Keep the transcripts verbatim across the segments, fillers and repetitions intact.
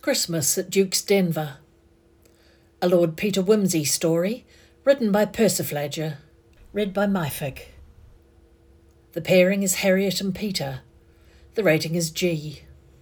Christmas at Duke's Denver. A Lord Peter Wimsey story, written by Persiflager, read by Myfic. The pairing is Harriet and Peter. The rating is G.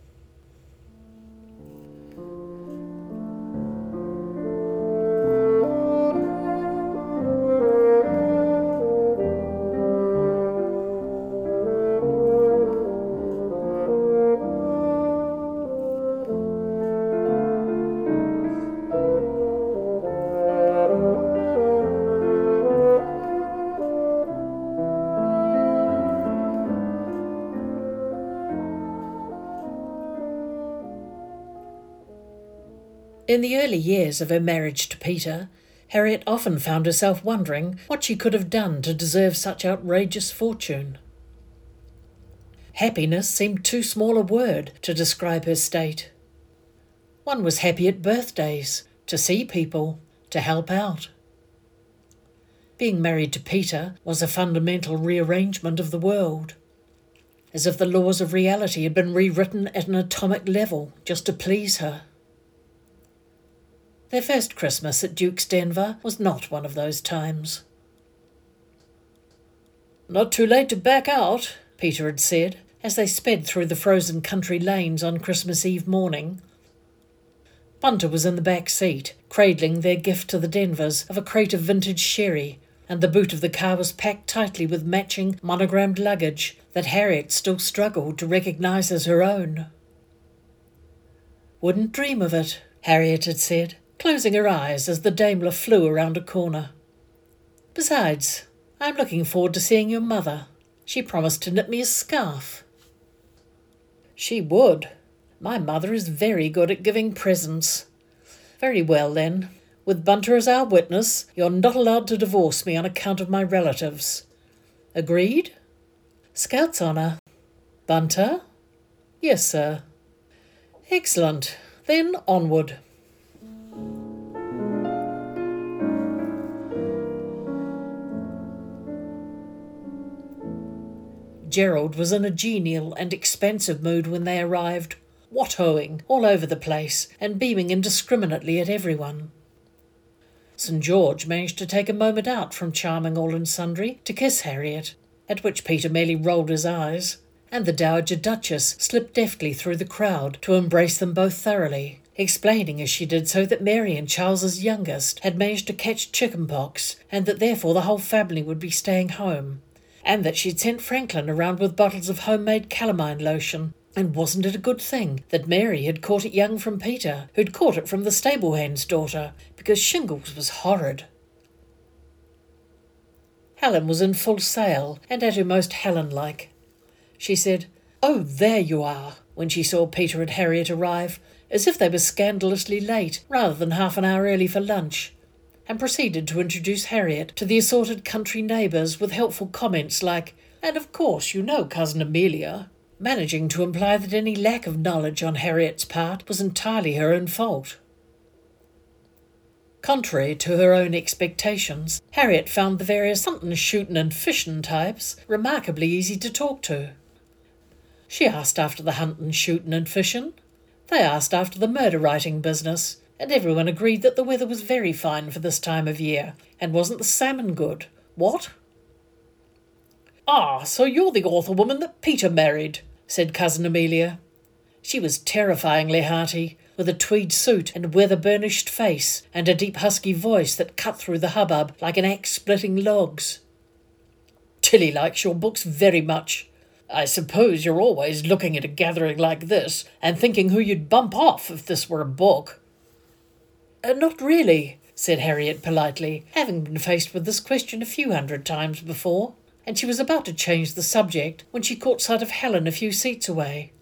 In the early years of her marriage to Peter, Harriet often found herself wondering what she could have done to deserve such outrageous fortune. Happiness seemed too small a word to describe her state. One was happy at birthdays, to see people, to help out. Being married to Peter was a fundamental rearrangement of the world, as if the laws of reality had been rewritten at an atomic level just to please her. Their first Christmas at Duke's Denver was not one of those times. "Not too late to back out," Peter had said, as they sped through the frozen country lanes on Christmas Eve morning. Bunter was in the back seat, cradling their gift to the Denvers of a crate of vintage sherry, and the boot of the car was packed tightly with matching monogrammed luggage that Harriet still struggled to recognise as her own. "Wouldn't dream of it," Harriet had said, closing her eyes as the Daimler flew around a corner. "Besides, I'm looking forward to seeing your mother. She promised to knit me a scarf." "She would. My mother is very good at giving presents." "Very well, then. With Bunter as our witness, you're not allowed to divorce me on account of my relatives. Agreed?" "Scout's honour." "Bunter?" "Yes, sir." "Excellent. Then onward." Gerald was in a genial and expansive mood when they arrived, wattoing all over the place and beaming indiscriminately at everyone. Saint George managed to take a moment out from charming all and sundry to kiss Harriet, at which Peter merely rolled his eyes, and the Dowager Duchess slipped deftly through the crowd to embrace them both thoroughly, explaining as she did so that Mary and Charles's youngest had managed to catch chickenpox and that therefore the whole family would be staying home, and that she'd sent Franklin around with bottles of homemade calamine lotion. And wasn't it a good thing that Mary had caught it young from Peter, who'd caught it from the stable hand's daughter, because shingles was horrid. Helen was in full sail, and at her most Helen-like. She said, "Oh, there you are," when she saw Peter and Harriet arrive, as if they were scandalously late rather than half an hour early for lunch, and proceeded to introduce Harriet to the assorted country neighbours with helpful comments like, "And of course you know Cousin Amelia," managing to imply that any lack of knowledge on Harriet's part was entirely her own fault. Contrary to her own expectations, Harriet found the various huntin', shootin' and fishin' types remarkably easy to talk to. She asked after the huntin', shootin' and fishin'. They asked after the murder-writing business, and everyone agreed that the weather was very fine for this time of year, and wasn't the salmon good? What? "Ah, so you're the author woman that Peter married," said Cousin Amelia. She was terrifyingly hearty, with a tweed suit and weather-burnished face, and a deep husky voice that cut through the hubbub like an axe splitting logs. "Tilly likes your books very much. I suppose you're always looking at a gathering like this and thinking who you'd bump off if this were a book." Uh, "Not really," said Harriet politely, having been faced with this question a few hundred times before, and she was about to change the subject when she caught sight of Helen a few seats away.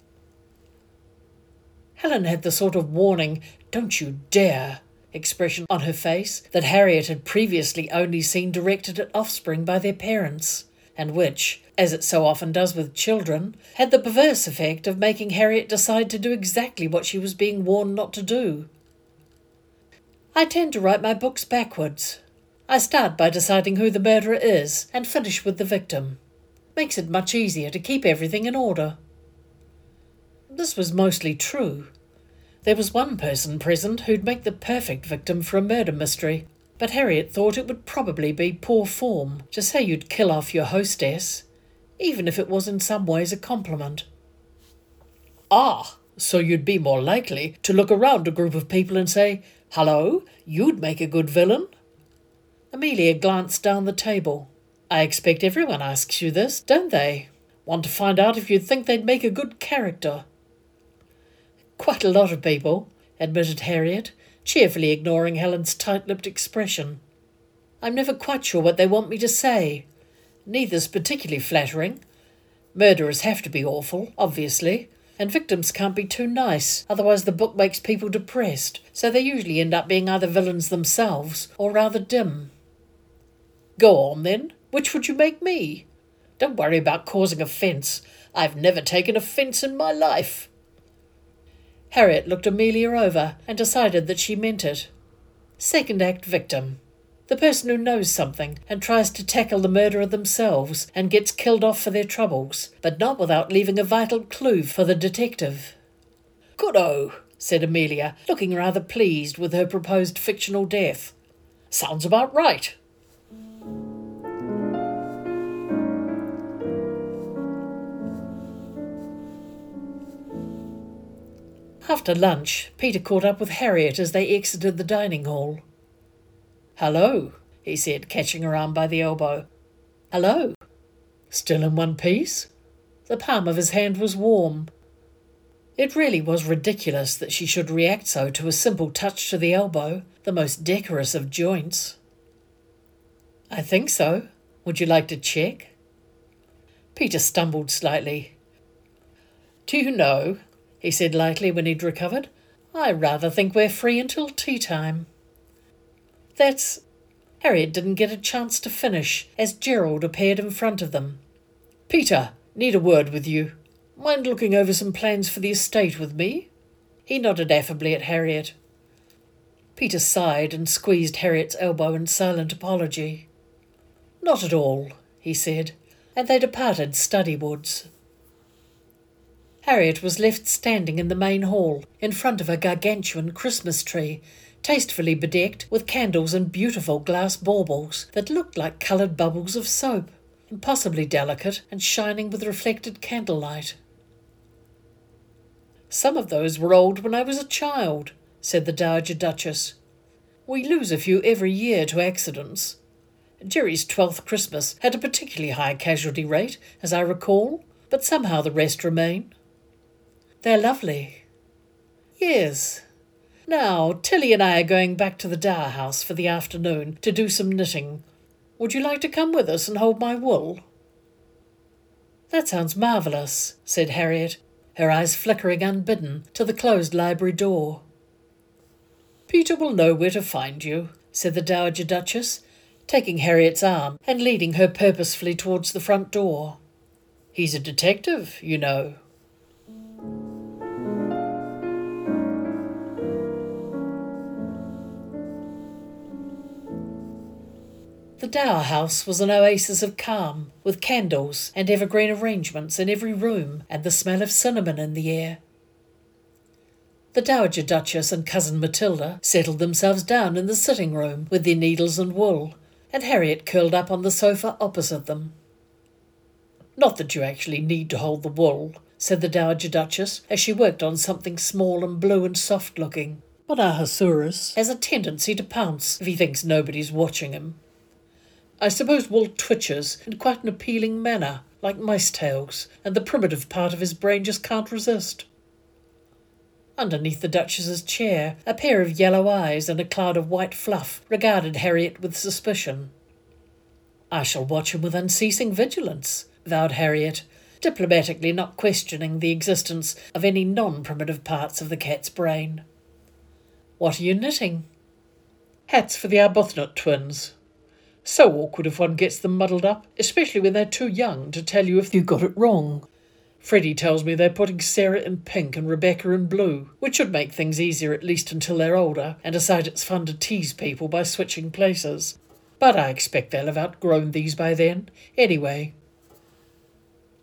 Helen had the sort of warning, "Don't you dare," expression on her face that Harriet had previously only seen directed at offspring by their parents, and which, as it so often does with children, had the perverse effect of making Harriet decide to do exactly what she was being warned not to do. "I tend to write my books backwards. I start by deciding who the murderer is and finish with the victim. Makes it much easier to keep everything in order." This was mostly true. There was one person present who'd make the perfect victim for a murder mystery, but Harriet thought it would probably be poor form to say you'd kill off your hostess, even if it was in some ways a compliment. Ah, so you'd be more likely to look around a group of people and say, "Hello, you'd make a good villain?" Amelia glanced down the table. I expect everyone asks you this, don't they? Want to find out if you'd think they'd make a good character. Quite a lot of people, admitted Harriet, cheerfully ignoring Helen's tight-lipped expression. I'm never quite sure what they want me to say. Neither's particularly flattering. Murderers have to be awful, obviously, and victims can't be too nice, otherwise the book makes people depressed, so they usually end up being either villains themselves or rather dim. Go on, then. Which would you make me? Don't worry about causing offence. I've never taken offence in my life. Harriet looked Amelia over and decided that she meant it. Second act victim. The person who knows something and tries to tackle the murderer themselves and gets killed off for their troubles, but not without leaving a vital clue for the detective. Good-o, said Amelia, looking rather pleased with her proposed fictional death. Sounds about right. After lunch, Peter caught up with Harriet as they exited the dining hall. Hello, he said, catching her arm by the elbow. Hello. Still in one piece? The palm of his hand was warm. It really was ridiculous that she should react so to a simple touch to the elbow, the most decorous of joints. I think so. Would you like to check? Peter stumbled slightly. Do you know, he said lightly when he'd recovered, I rather think we're free until tea time. That's... Harriet didn't get a chance to finish as Gerald appeared in front of them. Peter, need a word with you. Mind looking over some plans for the estate with me? He nodded affably at Harriet. Peter sighed and squeezed Harriet's elbow in silent apology. Not at all, he said, and they departed studywards. Harriet was left standing in the main hall, in front of a gargantuan Christmas tree, tastefully bedecked with candles and beautiful glass baubles that looked like coloured bubbles of soap, impossibly delicate and shining with reflected candlelight. Some of those were old when I was a child, said the Dowager Duchess. We lose a few every year to accidents. Jerry's twelfth Christmas had a particularly high casualty rate, as I recall, but somehow the rest remain. They're lovely. Yes. Now, Tilly and I are going back to the Dower House for the afternoon to do some knitting. Would you like to come with us and hold my wool? That sounds marvellous, said Harriet, her eyes flickering unbidden to the closed library door. Peter will know where to find you, said the Dowager Duchess, taking Harriet's arm and leading her purposefully towards the front door. He's a detective, you know. The Dower House was an oasis of calm, with candles and evergreen arrangements in every room and the smell of cinnamon in the air. The Dowager Duchess and Cousin Matilda settled themselves down in the sitting room with their needles and wool, and Harriet curled up on the sofa opposite them. Not that you actually need to hold the wool, said the Dowager Duchess, as she worked on something small and blue and soft-looking, but Ahasuerus has a tendency to pounce if he thinks nobody's watching him. I suppose wool twitches in quite an appealing manner, like mice tails, and the primitive part of his brain just can't resist. Underneath the Duchess's chair, a pair of yellow eyes and a cloud of white fluff regarded Harriet with suspicion. I shall watch him with unceasing vigilance, vowed Harriet, diplomatically not questioning the existence of any non-primitive parts of the cat's brain. What are you knitting? Hats for the Arbuthnot twins. So awkward if one gets them muddled up, especially when they're too young to tell you if you got it wrong. Freddie tells me they're putting Sarah in pink and Rebecca in blue, which should make things easier at least until they're older, and decide it's fun to tease people by switching places. But I expect they'll have outgrown these by then, anyway.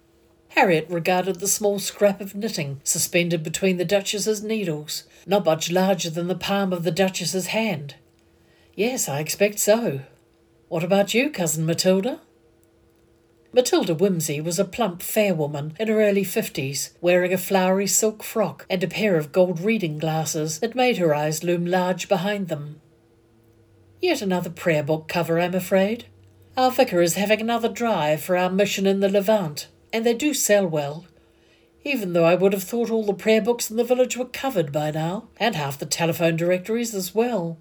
Harriet regarded the small scrap of knitting suspended between the Duchess's needles, not much larger than the palm of the Duchess's hand. "Yes, I expect so. What about you, Cousin Matilda?" Matilda Whimsy was a plump, fair woman in her early fifties, wearing a flowery silk frock and a pair of gold reading glasses that made her eyes loom large behind them. "Yet another prayer book cover, I'm afraid. Our vicar is having another drive for our mission in the Levant, and they do sell well, even though I would have thought all the prayer books in the village were covered by now, and half the telephone directories as well."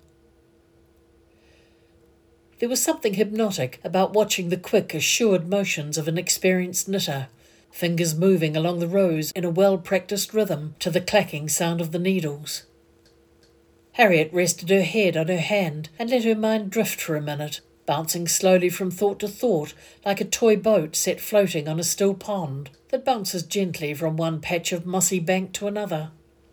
There was something hypnotic about watching the quick, assured motions of an experienced knitter, fingers moving along the rows in a well-practised rhythm to the clacking sound of the needles. Harriet rested her head on her hand and let her mind drift for a minute, bouncing slowly from thought to thought like a toy boat set floating on a still pond that bounces gently from one patch of mossy bank to another.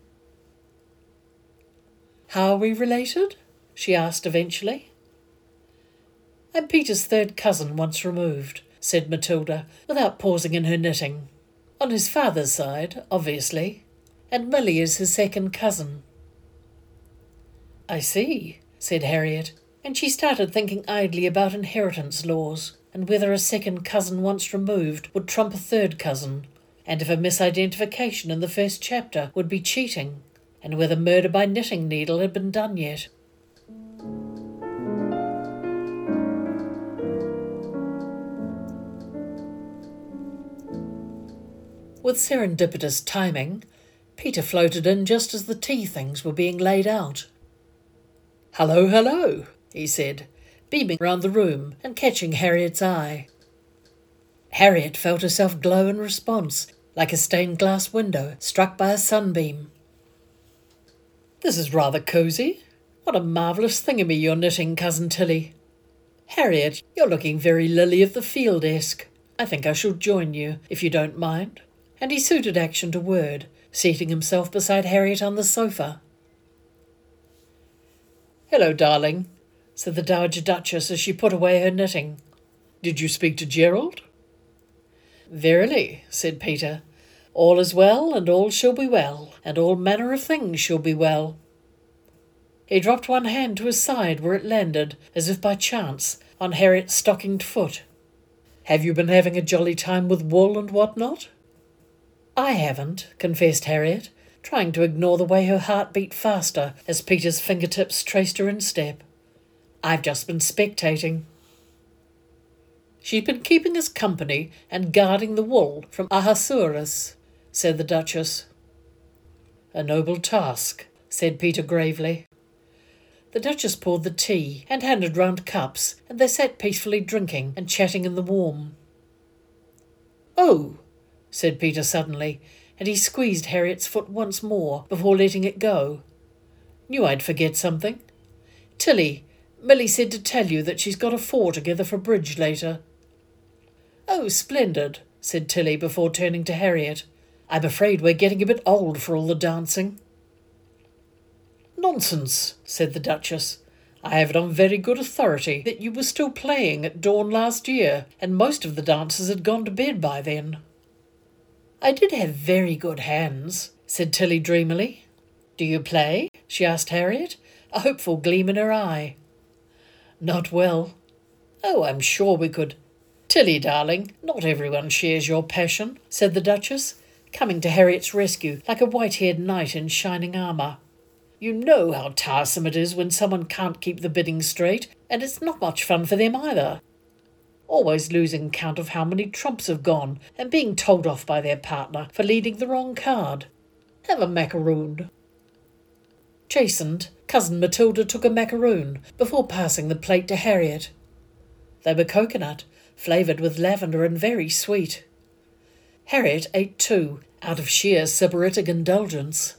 "How are we related?" she asked eventually. "I'm Peter's third cousin once removed," said Matilda, without pausing in her knitting. "On his father's side, obviously, and Milly is his second cousin." "I see," said Harriet, and she started thinking idly about inheritance laws, and whether a second cousin once removed would trump a third cousin, and if a misidentification in the first chapter would be cheating, and whether murder by knitting needle had been done yet. With serendipitous timing, Peter floated in just as the tea things were being laid out. "Hello, hello," he said, beaming round the room and catching Harriet's eye. Harriet felt herself glow in response, like a stained glass window struck by a sunbeam. "This is rather cosy. What a marvellous thingamy you're knitting, Cousin Tilly. Harriet, you're looking very lily-of-the-field-esque. I think I shall join you, if you don't mind." And he suited action to word, seating himself beside Harriet on the sofa. "Hello, darling," said the Dowager Duchess as she put away her knitting. "Did you speak to Gerald?" "Verily," said Peter, "all is well, and all shall be well, and all manner of things shall be well." He dropped one hand to his side where it landed, as if by chance, on Harriet's stockinged foot. "Have you been having a jolly time with wool and what not?" "I haven't," confessed Harriet, trying to ignore the way her heart beat faster as Peter's fingertips traced her instep. "I've just been spectating." "She's been keeping us company and guarding the wool from Ahasuerus," said the Duchess. "A noble task," said Peter gravely. The Duchess poured the tea and handed round cups, and they sat peacefully drinking and chatting in the warm. "Oh!" said Peter suddenly, and he squeezed Harriet's foot once more before letting it go. "Knew I'd forget something. Tilly, Milly said to tell you that she's got a four together for bridge later." "Oh, splendid," said Tilly before turning to Harriet. "I'm afraid we're getting a bit old for all the dancing." "Nonsense," said the Duchess. "I have it on very good authority that you were still playing at dawn last year, and most of the dancers had gone to bed by then." "I did have very good hands," said Tilly dreamily. "Do you play?" she asked Harriet, a hopeful gleam in her eye. "Not well." "Oh, I'm sure we could—" "Tilly, darling, not everyone shares your passion," said the Duchess, coming to Harriet's rescue like a white-haired knight in shining armour. "You know how tiresome it is when someone can't keep the bidding straight, and it's not much fun for them either. Always losing count of how many trumps have gone and being told off by their partner for leading the wrong card. Have a macaroon." Chastened, Cousin Matilda took a macaroon before passing the plate to Harriet. They were coconut, flavoured with lavender and very sweet. Harriet ate two, out of sheer sybaritic indulgence.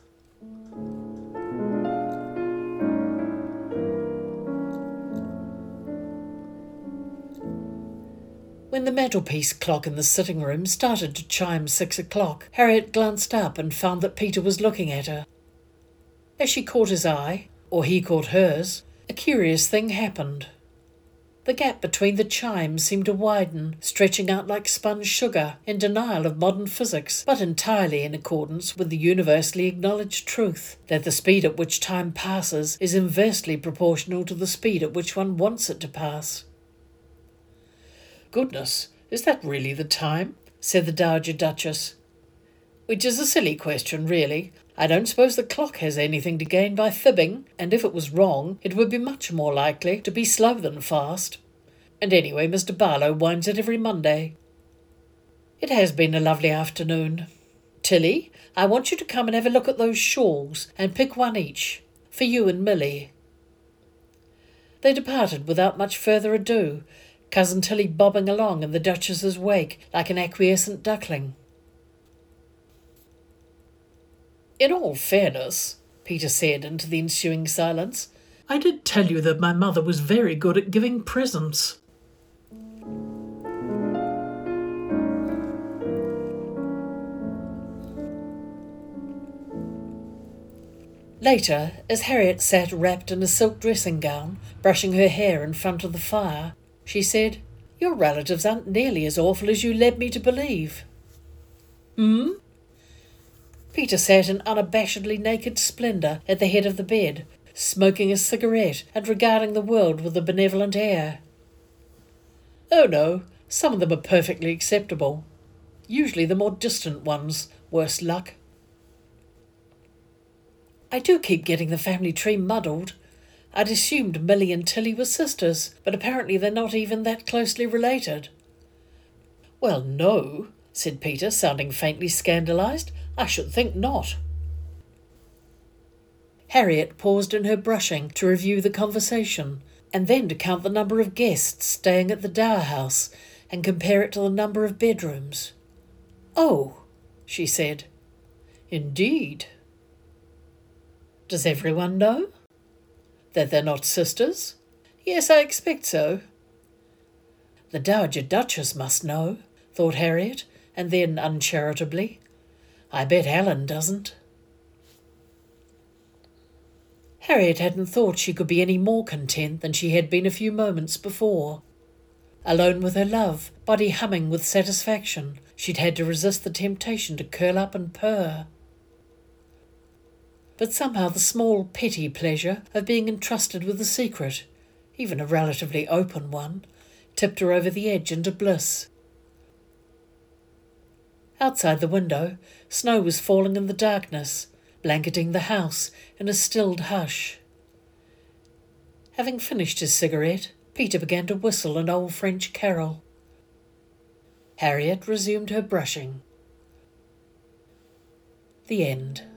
When the mantelpiece clock in the sitting room started to chime six o'clock, Harriet glanced up and found that Peter was looking at her. As she caught his eye, or he caught hers, a curious thing happened. The gap between the chimes seemed to widen, stretching out like spun sugar, in denial of modern physics, but entirely in accordance with the universally acknowledged truth that the speed at which time passes is inversely proportional to the speed at which one wants it to pass. "Goodness, is that really the time?" said the Dowager Duchess. "Which is a silly question, really. I don't suppose the clock has anything to gain by fibbing, and if it was wrong, it would be much more likely to be slow than fast. And anyway, Mister Barlow winds it every Monday. It has been a lovely afternoon. Tilly, I want you to come and have a look at those shawls, and pick one each, for you and Milly." They departed without much further ado, Cousin Tilly bobbing along in the Duchess's wake like an acquiescent duckling. "In all fairness," Peter said into the ensuing silence, "I did tell you that my mother was very good at giving presents." Later, as Harriet sat wrapped in a silk dressing gown, brushing her hair in front of the fire, she said, "Your relatives aren't nearly as awful as you led me to believe." "Hmm?" Peter sat in unabashedly naked splendour at the head of the bed, smoking a cigarette and regarding the world with a benevolent air. "Oh no, some of them are perfectly acceptable. Usually the more distant ones, worse luck. I do keep getting the family tree muddled. I'd assumed Milly and Tilly were sisters, but apparently they're not even that closely related." "Well, no," said Peter, sounding faintly scandalised. "I should think not." Harriet paused in her brushing to review the conversation, and then to count the number of guests staying at the Dower House and compare it to the number of bedrooms. "Oh," she said. "Indeed. Does everyone know? That they're not sisters?" "Yes, I expect so." "The Dowager Duchess must know," thought Harriet, and then uncharitably, "I bet Alan doesn't." Harriet hadn't thought she could be any more content than she had been a few moments before. Alone with her love, body humming with satisfaction, she'd had to resist the temptation to curl up and purr. But somehow the small, petty pleasure of being entrusted with a secret, even a relatively open one, tipped her over the edge into bliss. Outside the window, snow was falling in the darkness, blanketing the house in a stilled hush. Having finished his cigarette, Peter began to whistle an old French carol. Harriet resumed her brushing. The end.